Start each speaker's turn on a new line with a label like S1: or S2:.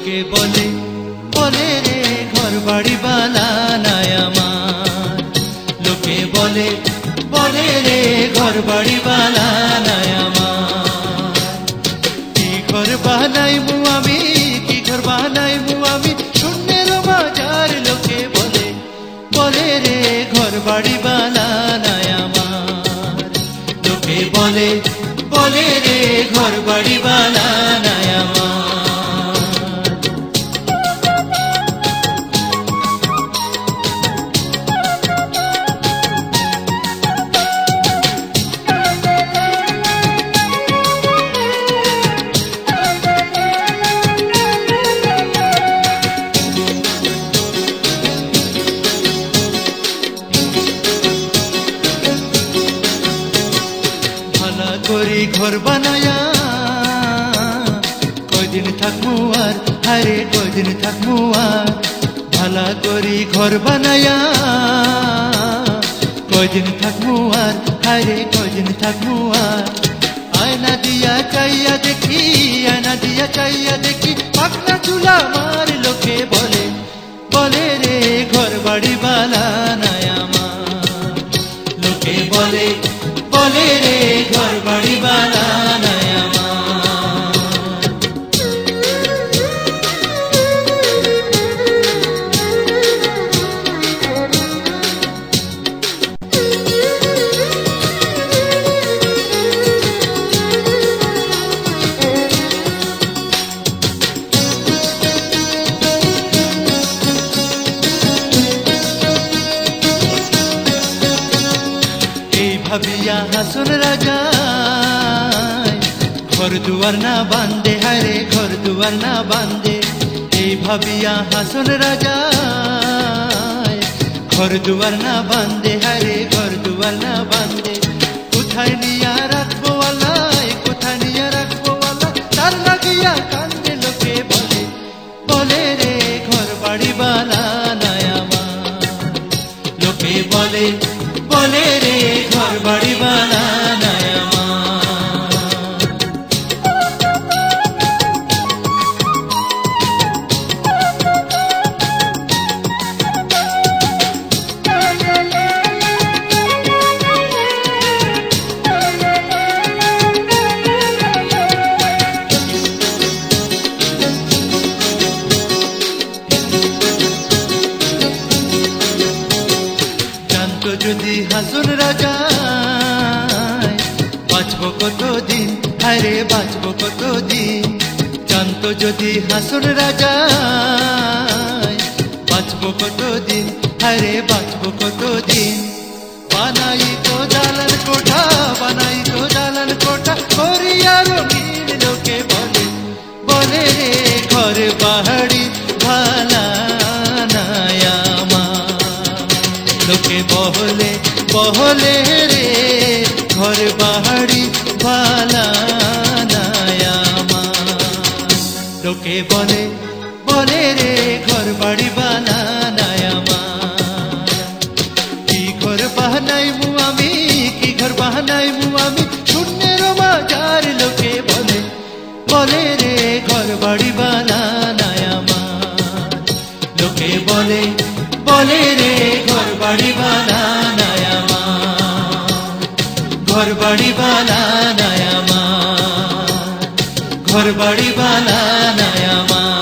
S1: লোকে বলে বলে রে ঘর বাড়ি বানানায় আমার। লোকে বলে বলে রে ঘর বাড়ি বানানায় আমার। কি ঘর বানাইমু আমি, কি ঘর বানাইমু আমি শূন্যের বাজার। লোকে বলে বলে রে ঘর বাড়ি বানানায় আমার। লোকে বলে বলে রে ঘর বাড়ি বানানায় আমার। করি ঘর বানায়া কয়দিন থাকবো আর, আরে কয়দিন থাকবো আর। ভালা করি ঘর বানায়া কয়দিন থাকবো আর, আরে কয়দিন থাকবো আর। আয়না দিয়া চাইয়া দেখি, আয়না দিয়া চাইয়া দেখি পাকনা চুলা আমার। লোকে বলে বলে রে ঘর বাড়ি বানানায় আমার। লোকে বলে বলে রে ঘর বাড়ি বানানায় আমার। ভাবিয়া হাসন রাজা ঘর দুয়ার না বান্ধে, হায়রে ঘর দুয়ার না বান্ধে। এই ভাবিয়া হাসন রাজা ঘর দুয়ার না বান্ধে, হায়রে ঘর দুয়ার না বান্ধে। কোথায় নিয়া রাখবো আল্লাহ, কোথায় নিয়া রাখবো আল্লাহ, তার লাগিয়া কান্দে। লোকে বলে বলে রে ঘর বাড়ি বানানায় আমার। লোকে বলে বলে রে ঘর বাড়ি বানানায় আমার। জানতো যদি হাসন রাজা বাঁচবো কতদিন, আরে বাঁচবো কতদিন। জানতো যদি হাসন রাজা বাঁচবো কতদিন, আরে বাঁচবো কতদিন। বানাই তো দালান কোঠা, বানাই তো দালান কোঠা করিয়া রঙিন। লোকে বলে বলে রে ঘর পাহাড়ি বানানায় আমার। লোকে বলে বলে রে ঘর পাহাড়ি বানানায় আমার। লোকে বলে বলে রে ঘর বাড়ি বানানায় আমার। কি ঘর বানাইমু আমি, কি ঘর বানাইমু আমি শূন্যের বাজার। লোকে বলে বলে রে ঘর বাড়ি বানানায় আমার। লোকে বলে বলে রে ঘর বাড়ি বানানায় আমার। ঘর বাড়ি বানানায় আমার, ঘর বাড়ি বানানায় আমার।